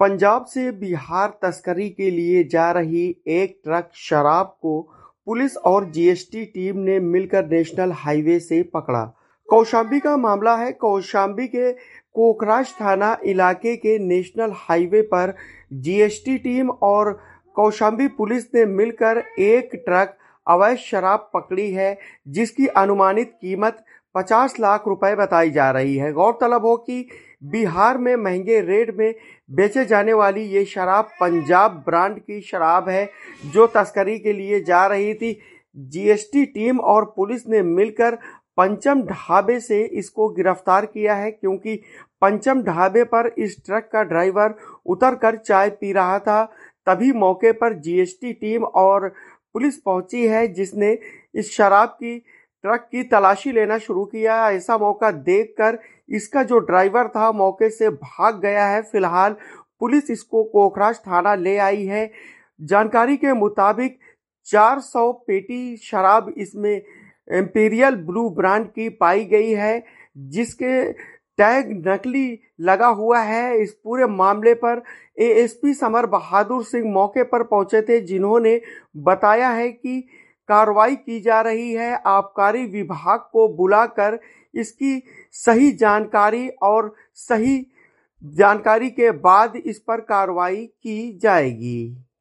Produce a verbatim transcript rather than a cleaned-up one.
पंजाब से बिहार तस्करी के लिए जा रही एक ट्रक शराब को पुलिस और जीएसटी टीम ने मिलकर नेशनल हाईवे से पकड़ा। कौशांबी का मामला है। कौशांबी के कोकराझ थाना इलाके के नेशनल हाईवे पर जीएसटी टीम और कौशांबी पुलिस ने मिलकर एक ट्रक अवैध शराब पकड़ी है, जिसकी अनुमानित कीमत पचास लाख रुपए बताई जा रही है। गौरतलब हो कि बिहार में महंगे रेट में बेचे जाने वाली ये शराब पंजाब ब्रांड की शराब है, जो तस्करी के लिए जा रही थी। जीएसटी टीम और पुलिस ने मिलकर पंचम ढाबे से इसको गिरफ्तार किया है, क्योंकि पंचम ढाबे पर इस ट्रक का ड्राइवर उतरकर चाय पी रहा था। तभी मौके पर जीएसटी टीम और पुलिस पहुंची है, जिसने इस शराब की ट्रक की तलाशी लेना शुरू किया। ऐसा मौका देखकर इसका जो ड्राइवर था मौके से भाग गया है। फिलहाल पुलिस इसको कोकराझ थाना ले आई है। जानकारी के मुताबिक चार सौ पेटी शराब इसमें इंपीरियल ब्लू ब्रांड की पाई गई है, जिसके टैग नकली लगा हुआ है। इस पूरे मामले पर एएसपी समर बहादुर सिंह मौके पर पहुंचे थे, जिन्होंने बताया है कि कार्रवाई की जा रही है। आबकारी विभाग को बुलाकर इसकी सही जानकारी और सही जानकारी के बाद इस पर कार्रवाई की जाएगी।